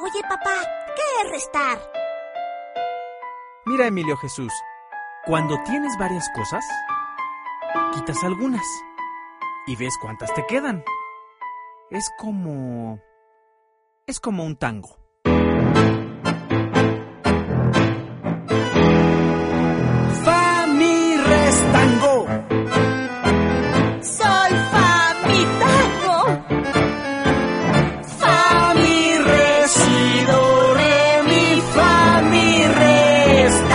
Oye, papá, ¿qué es restar? Mira, Emilio Jesús, cuando tienes varias cosas, quitas algunas y ves cuántas te quedan. Es como un tango.